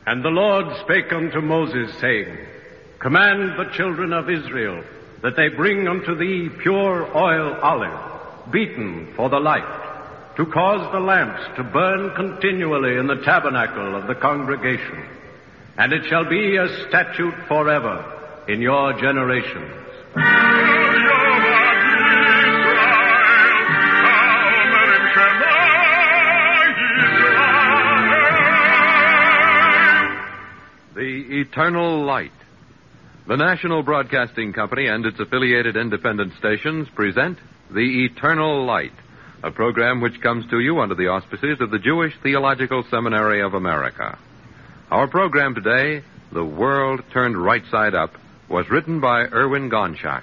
And the Lord spake unto Moses, saying, Command the children of Israel that they bring unto thee pure oil olive, beaten for the light, to cause the lamps to burn continually in the tabernacle of the congregation. And it shall be a statute forever in your generations. The Eternal Light. The National Broadcasting Company and its affiliated independent stations present The Eternal Light, a program which comes to you under the auspices of the Jewish Theological Seminary of America. Our program today, The World Turned Right Side Up, was written by Erwin Gonschak.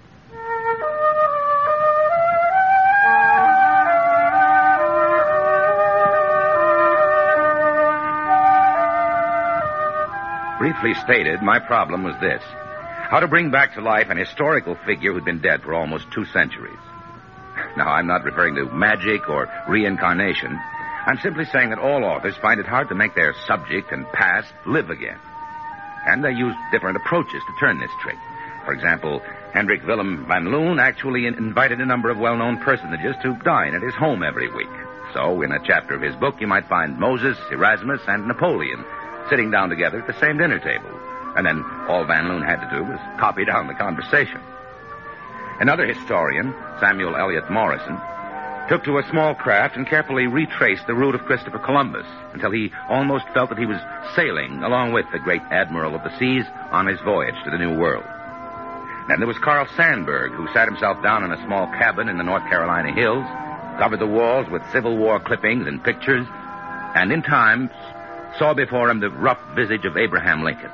Briefly stated, my problem was this: how to bring back to life an historical figure who'd been dead for almost 2 centuries. Now, I'm not referring to magic or reincarnation. I'm simply saying that all authors find it hard to make their subject and past live again. And they use different approaches to turn this trick. For example, Hendrik Willem van Loon actually invited a number of well-known personages to dine at his home every week. So, in a chapter of his book, you might find Moses, Erasmus, and Napoleon sitting down together at the same dinner table. And then all Van Loon had to do was copy down the conversation. Another historian, Samuel Eliot Morison, took to a small craft and carefully retraced the route of Christopher Columbus until he almost felt that he was sailing along with the great admiral of the seas on his voyage to the New World. Then there was Carl Sandburg, who sat himself down in a small cabin in the North Carolina hills, covered the walls with Civil War clippings and pictures, and in time saw before him the rough visage of Abraham Lincoln.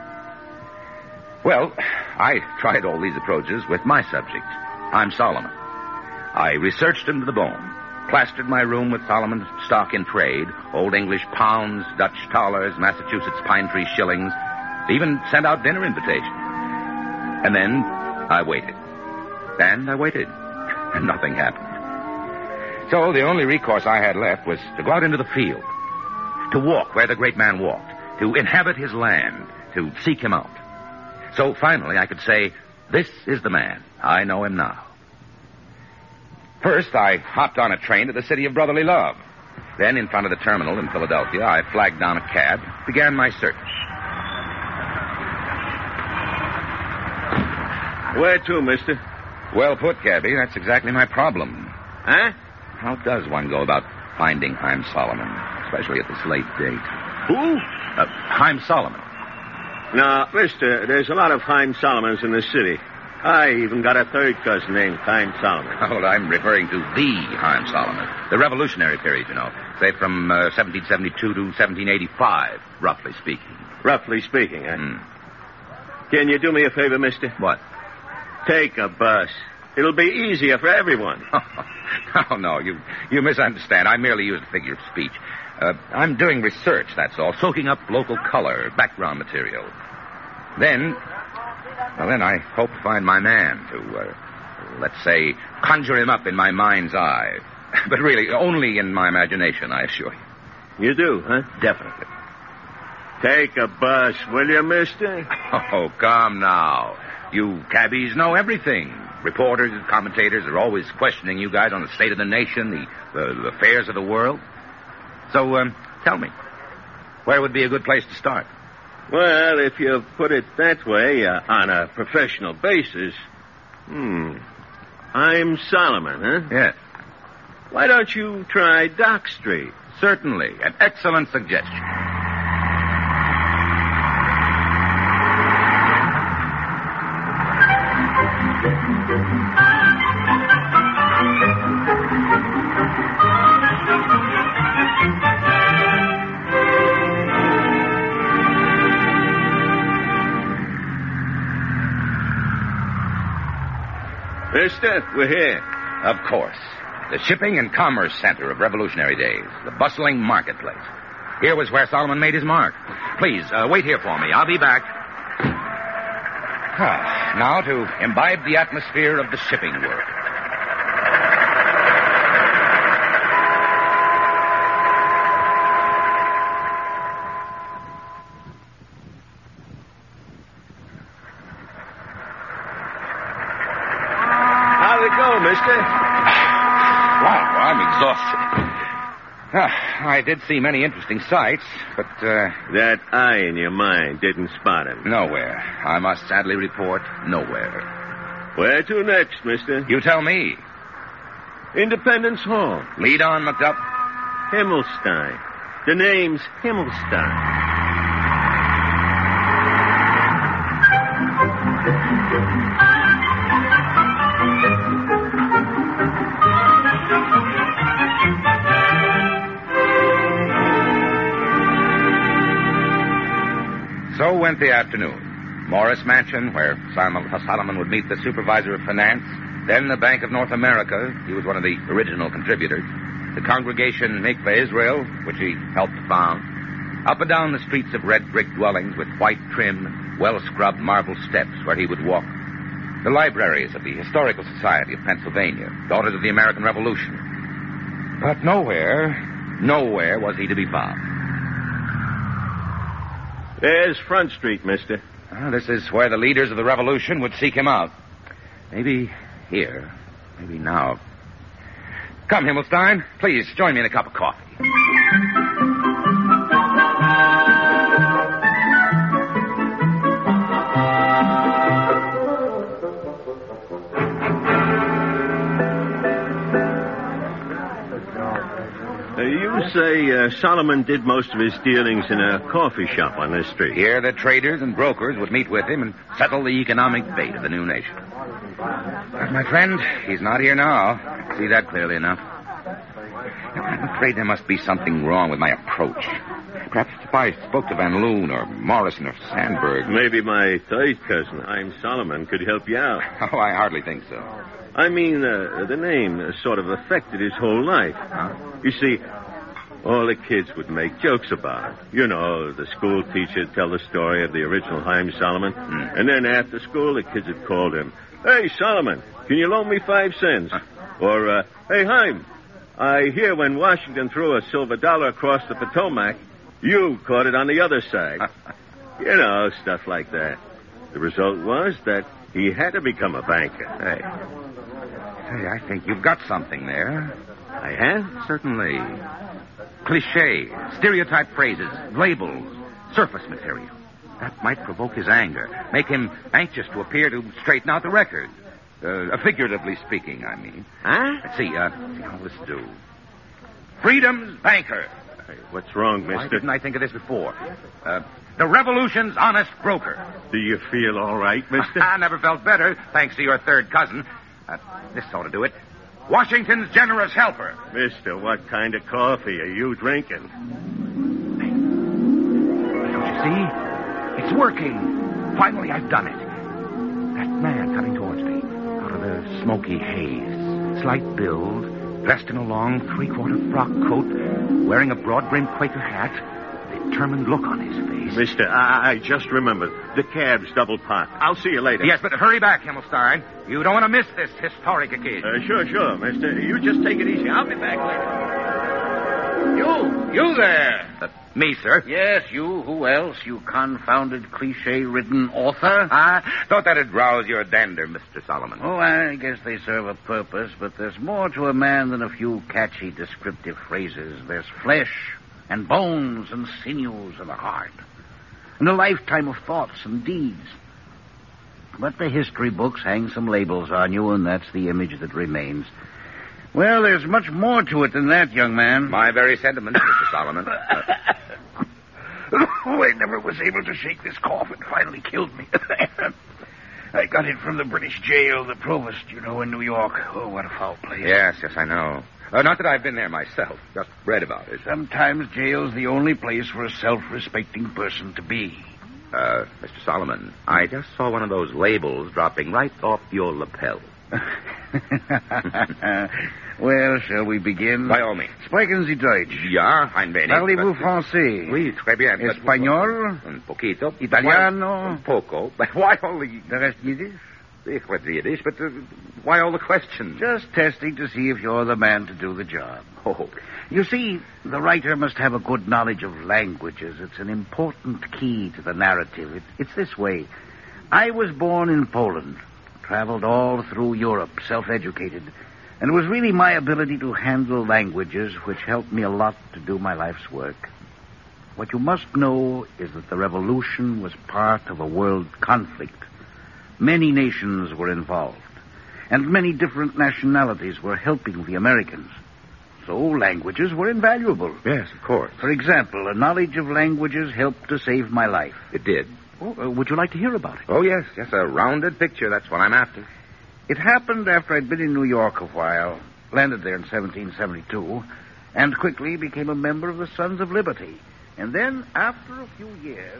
Well, I tried all these approaches with my subject, Haim Salomon. I researched him to the bone, plastered my room with Solomon's stock in trade, Old English pounds, Dutch thalers, Massachusetts pine tree shillings, even sent out dinner invitations. And then I waited. And I waited. And nothing happened. So the only recourse I had left was to go out into the field, to walk where the great man walked, to inhabit his land, to seek him out. So finally I could say, this is the man. I know him now. First, I hopped on a train to the city of brotherly love. Then, in front of the terminal in Philadelphia, I flagged down a cab, began my search. Where to, mister? Well put, cabby. That's exactly my problem. Huh? How does one go about finding Haim Salomon, especially at this late date? Who? Haim Salomon. Now, mister, there's a lot of Haim Salomons in the city. I even got a third cousin named Haim Salomon. Oh, I'm referring to the Haim Salomon. The Revolutionary period, you know. Say from 1772 to 1785, roughly speaking. Roughly speaking, eh? Can you do me a favor, mister? What? Take a bus. It'll be easier for everyone. No, you misunderstand. I merely used a figure of speech. I'm doing research, that's all. Soaking up local color, background material. Then I hope to find my man to, let's say, conjure him up in my mind's eye. But really, only in my imagination, I assure you. You do, huh? Definitely. Take a bus, will you, mister? Oh, come now. You cabbies know everything. Reporters and commentators are always questioning you guys on the state of the nation, the affairs of the world. So, tell me, where would be a good place to start? Well, if you put it that way, on a professional basis, I'm Solomon, huh? Yes. Why don't you try Dock Street? Certainly. An excellent suggestion. Mister, we're here. Of course. The shipping and commerce center of revolutionary days. The bustling marketplace. Here was where Solomon made his mark. Please, wait here for me. I'll be back. Now to imbibe the atmosphere of the shipping world. to go, mister? Wow, I'm exhausted. I did see many interesting sights, but, That eye in your mind didn't spot him. nowhere. I must sadly report, nowhere. Where to next, mister? You tell me. Independence Hall. Lead on, McDuff. Himmelstein. The name's Himmelstein. So went the afternoon. Morris Mansion, where Solomon would meet the supervisor of finance. Then the Bank of North America. He was one of the original contributors. The congregation Mikveh Israel, which he helped found. Up and down the streets of red brick dwellings with white trim, well-scrubbed marble steps where he would walk. The libraries of the Historical Society of Pennsylvania, Daughters of the American Revolution. But nowhere was he to be found. There's Front Street, mister. This is where the leaders of the revolution would seek him out. Maybe here. Maybe now. Come, Himmelstein. Please, join me in a cup of coffee. You say Solomon did most of his dealings in a coffee shop on this street. Here, the traders and brokers would meet with him and settle the economic fate of the new nation. But, my friend, he's not here now. I see that clearly enough. I'm afraid there must be something wrong with my approach. Perhaps if I spoke to Van Loon or Morrison or Sandberg. Maybe my third cousin, I'm Solomon, could help you out. Oh, I hardly think so. I mean, the name sort of affected his whole life. Huh? You see, all the kids would make jokes about it. You know, the school teacher would tell the story of the original Haim Solomon. And then after school, the kids would call him, "Hey, Solomon, can you loan me 5 cents? Or, "Hey, Haim, I hear when Washington threw a silver dollar across the Potomac, you caught it on the other side." You know, stuff like that. The result was that he had to become a banker. Hey, I think you've got something there. I have? Certainly. Cliché, stereotype phrases, labels, surface material. That might provoke his anger, make him anxious to appear to straighten out the record. Figuratively speaking, I mean. Huh? Let's see how this do. Freedom's banker. Hey, what's wrong, Why mister? didn't I think of this before? The revolution's honest broker. Do you feel all right, mister? I never felt better, thanks to your third cousin. This ought to do it. Washington's generous helper. Mister, what kind of coffee are you drinking? Don't you see? It's working. Finally, I've done it. That man coming towards me, out of the smoky haze, slight build, dressed in a long three-quarter frock coat, wearing a broad-brimmed Quaker hat, determined look on his face. Mister, I just remembered. The cab's double parked. I'll see you later. Yes, but hurry back, Himmelstein. You don't want to miss this historic occasion. Sure, mister. You just take it easy. I'll be back later. You there. Me, sir. Yes, you. Who else? You confounded cliche-ridden author. Thought that'd rouse your dander, Mr. Solomon. Oh, I guess they serve a purpose, but there's more to a man than a few catchy descriptive phrases. There's flesh and bones and sinews and a heart, and a lifetime of thoughts and deeds. But the history books hang some labels on you, and that's the image that remains. Well, there's much more to it than that, young man. My very sentiments, Mr. Solomon. Oh, I never was able to shake this cough. It finally killed me. I got it from the British jail, the Provost, you know, in New York. Oh, what a foul place. Yes, I know. Not that I've been there myself. Just read about it. Sometimes jail's the only place for a self-respecting person to be. Mr. Solomon, I just saw one of those labels dropping right off your lapel. Well, shall we begin? By all means. Sprechen Sie Deutsch? Ja, ein wenig. Parlez-vous français? Oui, très bien. Español? Un poquito. Italiano? Un poco. But why all the... The rest Yiddish? Ich weiß Yiddish, but why all the questions? Just testing to see if you're the man to do the job. Oh. You see, the writer must have a good knowledge of languages. It's an important key to the narrative. It's this way. I was born in Poland. traveled all through Europe, self-educated. And it was really my ability to handle languages which helped me a lot to do my life's work. What you must know is that the revolution was part of a world conflict. Many nations were involved, and many different nationalities were helping the Americans. So languages were invaluable. Yes, of course. For example, a knowledge of languages helped to save my life. It did. Would you like to hear about it? Oh, yes, a rounded picture. That's what I'm after. It happened after I'd been in New York a while, landed there in 1772, and quickly became a member of the Sons of Liberty. And then, after a few years...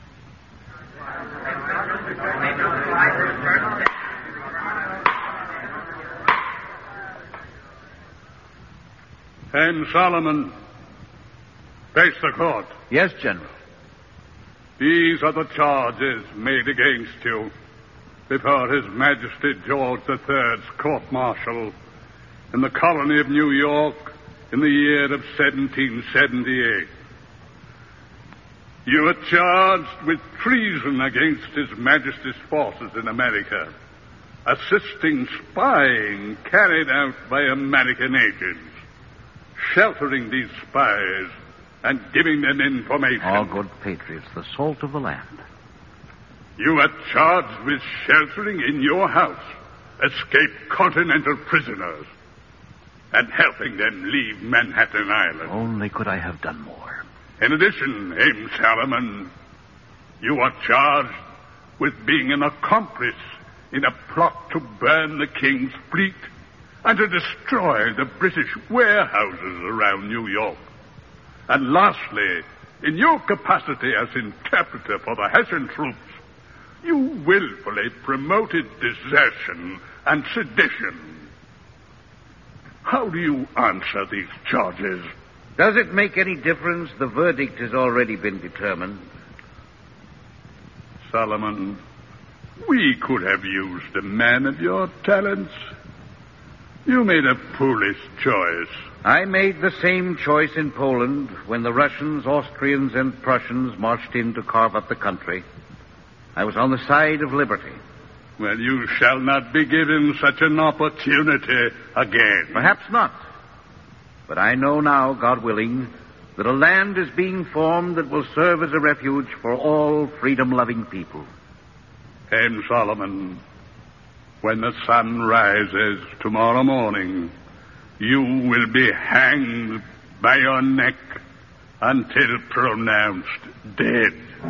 And Solomon, face the court. Yes, General. These are the charges made against you before His Majesty George III's court-martial in the colony of New York in the year of 1778. You are charged with treason against His Majesty's forces in America, assisting spying carried out by American agents, sheltering these spies and giving them information. All good patriots, the salt of the land. You are charged with sheltering in your house escaped Continental prisoners and helping them leave Manhattan Island. Only could I have done more. In addition, Ames Salomon, you are charged with being an accomplice in a plot to burn the King's fleet and to destroy the British warehouses around New York. And lastly, in your capacity as interpreter for the Hessian troops, you willfully promoted desertion and sedition. How do you answer these charges? Does it make any difference? The verdict has already been determined. Solomon, we could have used a man of your talents. You made a foolish choice. I made the same choice in Poland when the Russians, Austrians, and Prussians marched in to carve up the country. I was on the side of liberty. Well, you shall not be given such an opportunity again. Perhaps not. But I know now, God willing, that a land is being formed that will serve as a refuge for all freedom-loving people. Ames Solomon, when the sun rises tomorrow morning, you will be hanged by your neck until pronounced dead.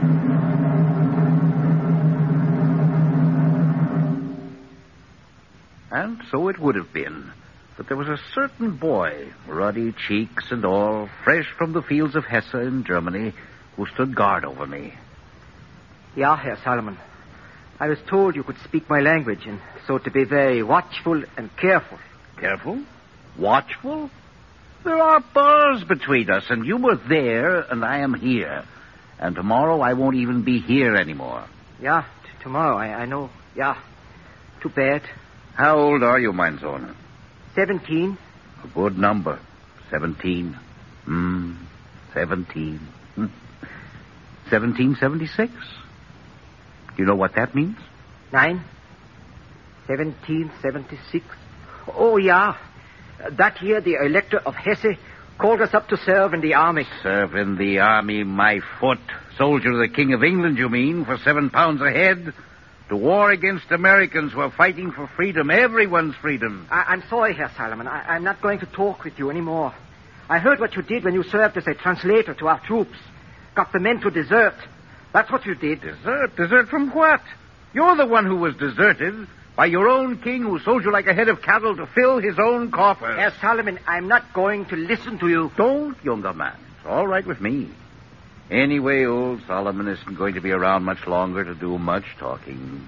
And so it would have been. But there was a certain boy, ruddy cheeks and all, fresh from the fields of Hesse in Germany, who stood guard over me. Ja, Herr Solomon. I was told you could speak my language, and so to be very watchful and careful. Careful? Watchful? There are bars between us, and you were there, and I am here. And tomorrow I won't even be here anymore. Yeah, tomorrow, I know. Yeah, too bad. How old are you, mein Sohn? 17. A good number. 17. 17. 1776. Do you know what that means? 1776. Oh, yeah. That year, the Elector of Hesse called us up to serve in the army. Serve in the army, my foot. Soldier of the King of England, you mean, for £7 a head? To war against Americans who are fighting for freedom, everyone's freedom. I'm sorry, Herr Solomon. I'm not going to talk with you anymore. I heard what you did when you served as a translator to our troops. Got the men to desert. That's what you did. Desert? Desert from what? You're the one who was deserted by your own king who sold you like a head of cattle to fill his own coffers. Herr Solomon, I'm not going to listen to you. Don't, younger man. It's all right with me. Anyway, old Solomon isn't going to be around much longer to do much talking.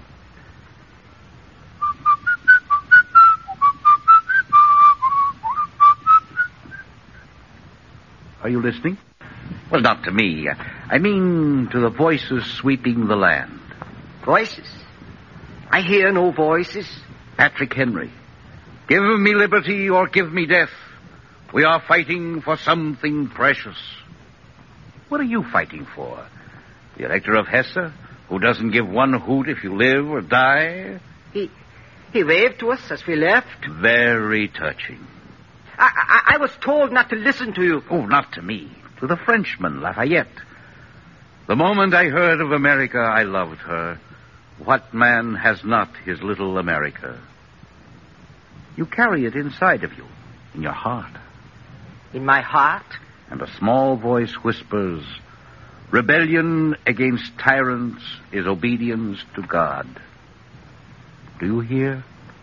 Are you listening? Well, not to me. I mean to the voices sweeping the land. Voices? I hear no voices. Patrick Henry. Give me liberty or give me death. We are fighting for something precious. What are you fighting for? The Elector of Hesse, who doesn't give one hoot if you live or die? He waved to us as we left. Very touching. I was told not to listen to you. Oh, not to me. To the Frenchman, Lafayette. The moment I heard of America, I loved her. What man has not his little America? You carry it inside of you, in your heart. In my heart? And a small voice whispers, rebellion against tyrants is obedience to God. Do you hear?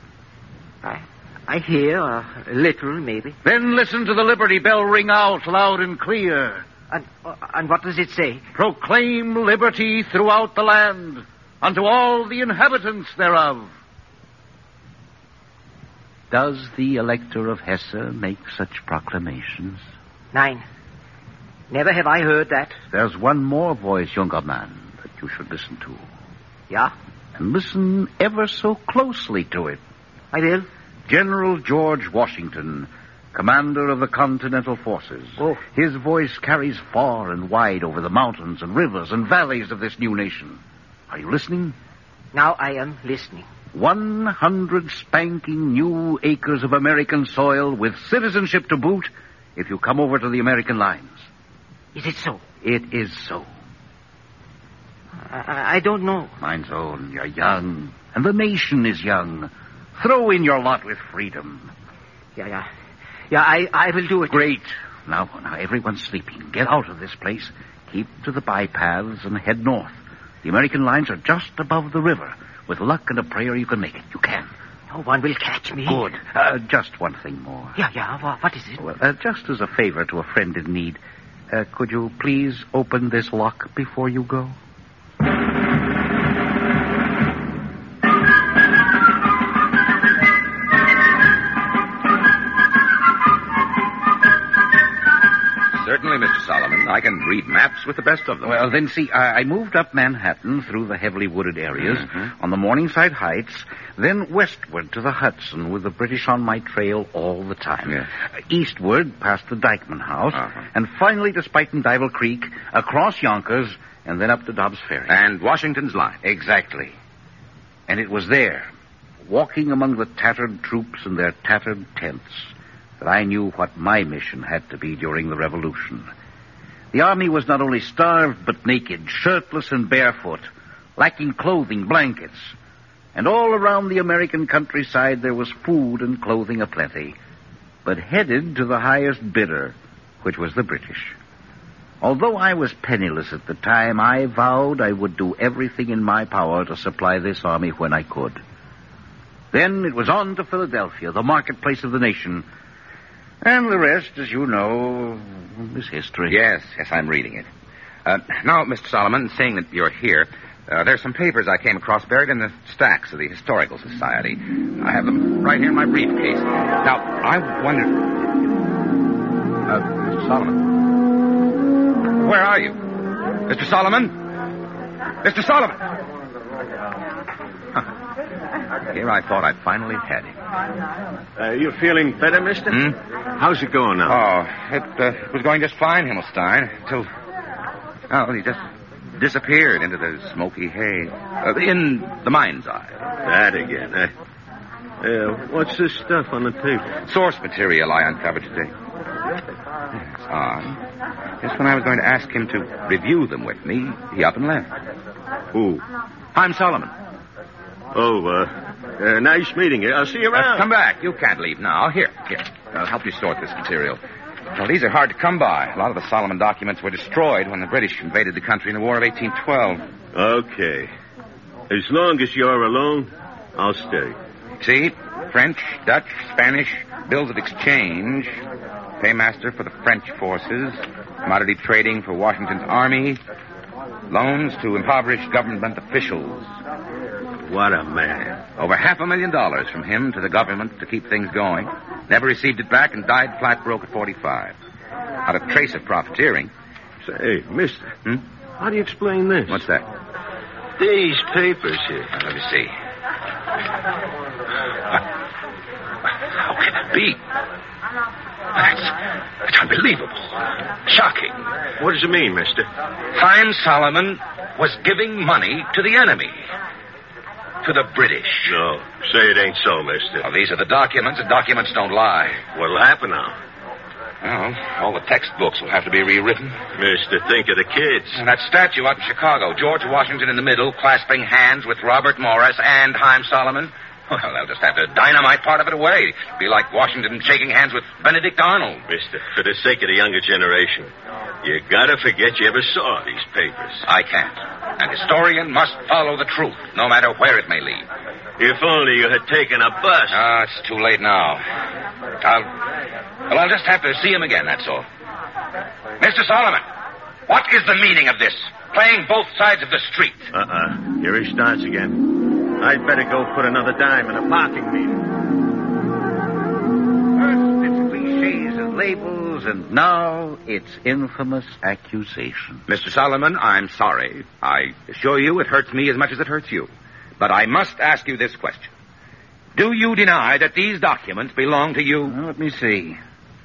I hear, a little, maybe. Then listen to the Liberty Bell ring out loud and clear. And what does it say? Proclaim liberty throughout the land, unto all the inhabitants thereof. Does the Elector of Hesse make such proclamations? Nein. Never have I heard that. There's one more voice, younger man, that you should listen to. Yeah? And listen ever so closely to it. I will. General George Washington, commander of the Continental Forces. Oh. His voice carries far and wide over the mountains and rivers and valleys of this new nation. Are you listening? Now I am listening. 100 spanking new acres of American soil with citizenship to boot if you come over to the American lines. Is it so? It is so. I don't know. Mine's own. You're young, and the nation is young. Throw in your lot with freedom. Yeah, I will do it. Great. Now, everyone's sleeping. Get out of this place. Keep to the bypaths and head north. The American lines are just above the river. With luck and a prayer, you can make it. You can. No one will catch me. Good. Just one thing more. Yeah. What is it? Well, just as a favor to a friend in need, could you please open this lock before you go? Certainly, Mr. Solomon. I can read maps with the best of them. Well, then, see, I moved up Manhattan through the heavily wooded areas on the Morningside Heights, then westward to the Hudson with the British on my trail all the time. Yeah. Eastward past the Dyckman House, and finally to Spuyten Duyvil Creek, across Yonkers, and then up to Dobbs Ferry. And Washington's line. Exactly. And it was there, walking among the tattered troops and their tattered tents, that I knew what my mission had to be during the Revolution. The army was not only starved, but naked, shirtless and barefoot, lacking clothing, blankets. And all around the American countryside there was food and clothing aplenty, but headed to the highest bidder, which was the British. Although I was penniless at the time, I vowed I would do everything in my power to supply this army when I could. Then it was on to Philadelphia, the marketplace of the nation. And the rest, as you know, is history. Yes, I'm reading it. Now, Mr. Solomon, seeing that you're here, there's some papers I came across buried in the stacks of the Historical Society. I have them right here in my briefcase. Now, I wonder... Mr. Solomon. Where are you? Mr. Solomon? Mr. Solomon! Here I thought I finally had him. You feeling better, mister? How's it going now? Oh, it was going just fine, Himmelstein, until... Oh, he just disappeared into the smoky haze. In the mind's eye. That again. What's this stuff on the table? Source material I uncovered today. It's odd. Just when I was going to ask him to review them with me, he up and left. Who? I'm Solomon. Oh, nice meeting you. I'll see you around. Come back. You can't leave now. Here. I'll help you sort this material. Well, these are hard to come by. A lot of the Solomon documents were destroyed when the British invaded the country in the War of 1812. Okay. As long as you're alone, I'll stay. See? French, Dutch, Spanish, bills of exchange, paymaster for the French forces, commodity trading for Washington's army, loans to impoverished government officials. What a man. Over $500,000 from him to the government to keep things going. Never received it back and died flat broke at 45. Not a trace of profiteering. Say, mister, how do you explain this? What's that? These papers here. Let me see. How can it be? It's unbelievable. Shocking. What does it mean, mister? Fine Solomon was giving money to the enemy. to the British. No, say it ain't so, mister. Well, these are the documents, and documents don't lie. What'll happen now? Well, all the textbooks will have to be rewritten. Mister, think of the kids. And that statue out in Chicago, George Washington in the middle, clasping hands with Robert Morris and Haim Solomon. Well, they'll just have to dynamite part of it away. Be like Washington shaking hands with Benedict Arnold. Mister, for the sake of the younger generation, you gotta forget you ever saw these papers. I can't. An historian must follow the truth, no matter where it may lead. If only you had taken a bus. Ah, it's too late now. I'll just have to see him again, that's all. Mr. Solomon, what is the meaning of this? Playing both sides of the street. Here he starts again. I'd better go put another dime in a parking meter. First, it's cliches and labels, and now it's infamous accusation. Mr. Solomon, I'm sorry. I assure you it hurts me as much as it hurts you. But I must ask you this question. Do you deny that these documents belong to you? Well, let me see.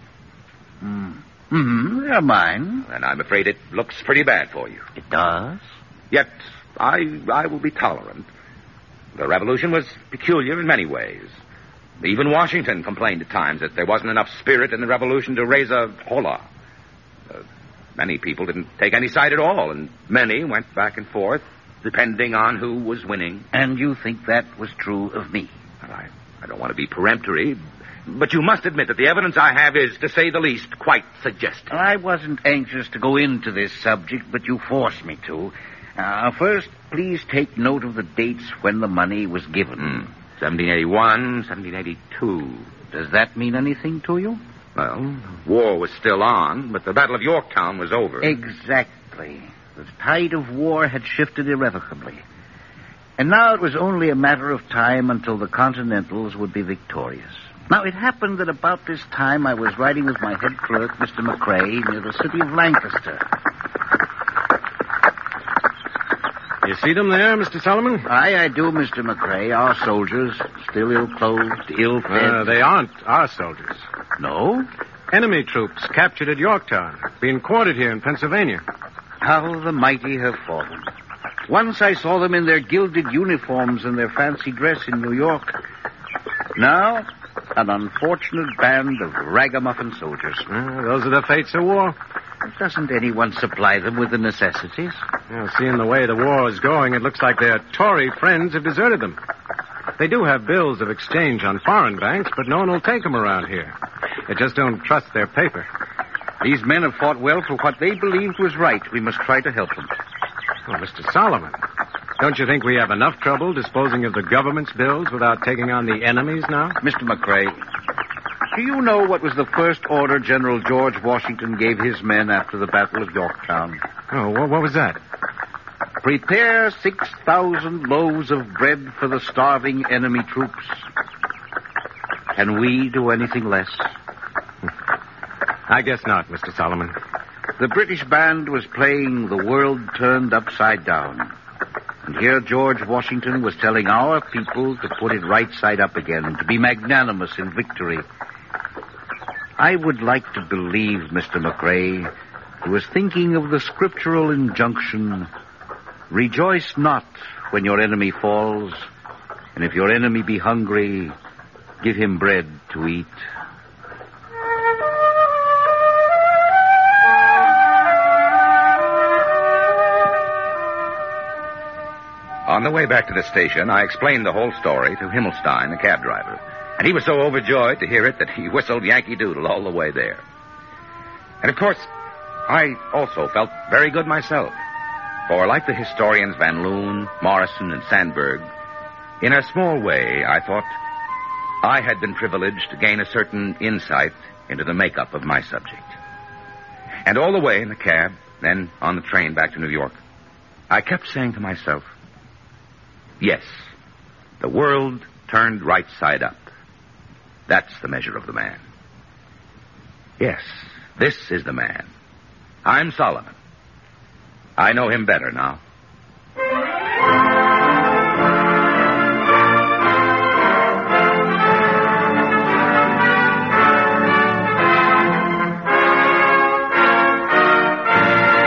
They're mine. And I'm afraid it looks pretty bad for you. It does? Yet, I will be tolerant. The revolution was peculiar in many ways. Even Washington complained at times that there wasn't enough spirit in the revolution to raise a holla. Many people didn't take any side at all, and many went back and forth, depending on who was winning. And you think that was true of me? Well, I don't want to be peremptory, but you must admit that the evidence I have is, to say the least, quite suggestive. I wasn't anxious to go into this subject, but you forced me to. First, please take note of the dates when the money was given. 1781, 1782. Does that mean anything to you? Well, war was still on, but the Battle of Yorktown was over. Exactly. The tide of war had shifted irrevocably. And now it was only a matter of time until the Continentals would be victorious. Now, it happened that about this time I was riding with my head clerk, Mr. McCrae, near the city of Lancaster. You see them there, Mr. Solomon? Aye, I do, Mr. McCrae. Our soldiers, still ill-clothed, ill-fed. They aren't our soldiers. No? Enemy troops captured at Yorktown, being quartered here in Pennsylvania. How the mighty have fallen. Once I saw them in their gilded uniforms and their fancy dress in New York. Now, an unfortunate band of ragamuffin soldiers. Those are the fates of war. Doesn't anyone supply them with the necessities? Seeing the way the war is going, it looks like their Tory friends have deserted them. They do have bills of exchange on foreign banks, but no one will take them around here. They just don't trust their paper. These men have fought well for what they believed was right. We must try to help them. Oh, Mr. Solomon, don't you think we have enough trouble disposing of the government's bills without taking on the enemies now? Mr. McCrae, do you know what was the first order General George Washington gave his men after the Battle of Yorktown? Oh, what was that? Prepare 6,000 loaves of bread for the starving enemy troops. Can we do anything less? I guess not, Mr. Solomon. The British band was playing The World Turned Upside Down. And here George Washington was telling our people to put it right side up again, to be magnanimous in victory. I would like to believe, Mr. McCrae, he was thinking of the scriptural injunction, rejoice not when your enemy falls, and if your enemy be hungry, give him bread to eat. On the way back to the station, I explained the whole story to Himmelstein, the cab driver. And he was so overjoyed to hear it that he whistled Yankee Doodle all the way there. And, of course, I also felt very good myself. For, like the historians Van Loon, Morrison, and Sandberg, in a small way, I thought I had been privileged to gain a certain insight into the makeup of my subject. And all the way in the cab, then on the train back to New York, I kept saying to myself, yes, the world turned right side up. That's the measure of the man. Yes, this is the man. I'm Solomon. I know him better now.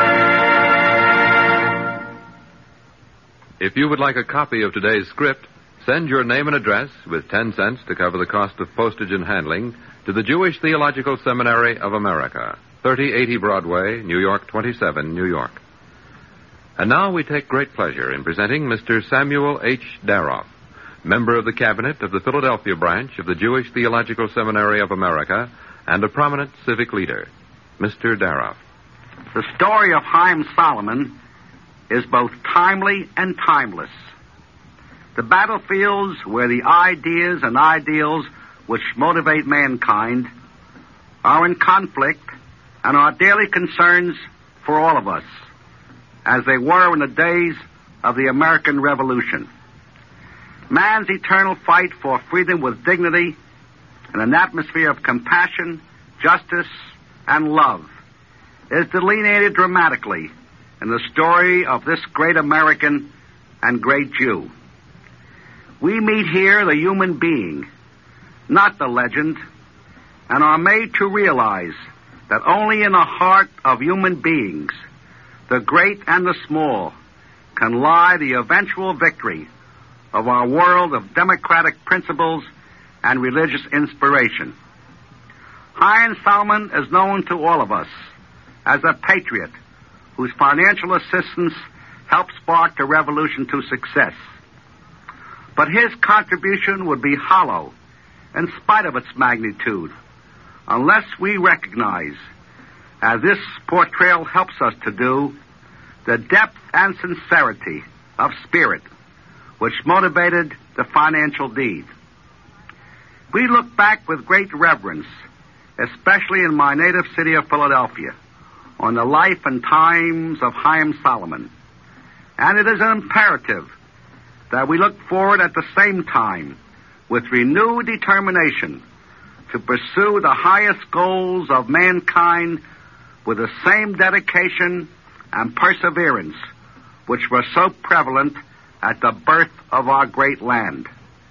If you would like a copy of today's script, Send your name and address with 10 cents to cover the cost of postage and handling to the Jewish Theological Seminary of America, 3080 Broadway, New York 27, New York. And now we take great pleasure in presenting Mr. Samuel H. Daroff, member of the Cabinet of the Philadelphia branch of the Jewish Theological Seminary of America and a prominent civic leader. Mr. Daroff. The story of Chaim Solomon is both timely and timeless. The battlefields where the ideas and ideals which motivate mankind are in conflict and are daily concerns for all of us, as they were in the days of the American Revolution. Man's eternal fight for freedom with dignity and an atmosphere of compassion, justice, and love is delineated dramatically in the story of this great American and great Jew. We meet here the human being, not the legend, and are made to realize that only in the heart of human beings, the great and the small, can lie the eventual victory of our world of democratic principles and religious inspiration. Chaim Solomon is known to all of us as a patriot whose financial assistance helped spark the revolution to success. But his contribution would be hollow, in spite of its magnitude, unless we recognize, as this portrayal helps us to do, the depth and sincerity of spirit which motivated the financial deed. We look back with great reverence, especially in my native city of Philadelphia, on the life and times of Chaim Solomon. And it is an imperative that we look forward at the same time with renewed determination to pursue the highest goals of mankind with the same dedication and perseverance which were so prevalent at the birth of our great land.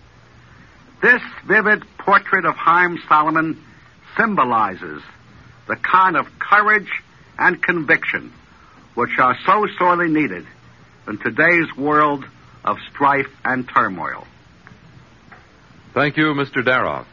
This vivid portrait of Chaim Solomon symbolizes the kind of courage and conviction which are so sorely needed in today's world of strife and turmoil. Thank you, Mr. Daroff.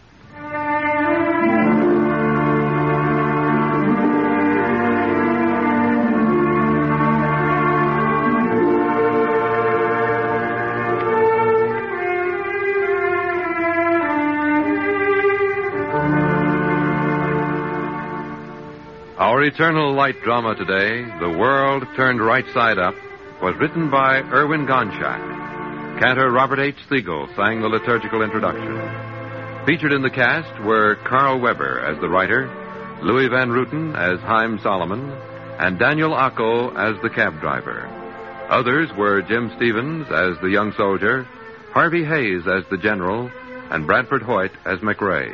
Our Eternal Light drama today, The World Turned Right Side Up, was written by Erwin Gonchak. Cantor Robert H. Siegel sang the liturgical introduction. Featured in the cast were Carl Weber as the writer, Louis Van Ruten as Chaim Solomon, and Daniel Acco as the cab driver. Others were Jim Stevens as the young soldier, Harvey Hayes as the general, and Bradford Hoyt as McRae.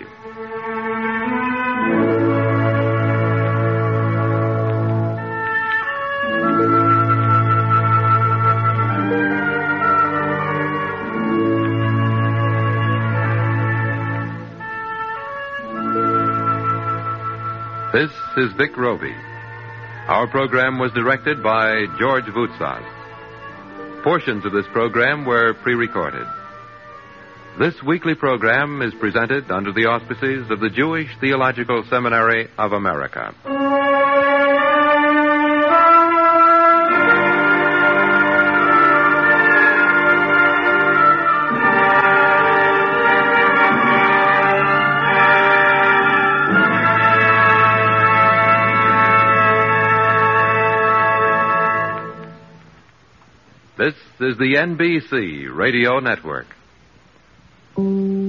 This is Vic Roby. Our program was directed by George Voutsas. Portions of this program were pre-recorded. This weekly program is presented under the auspices of the Jewish Theological Seminary of America. This is the NBC Radio Network.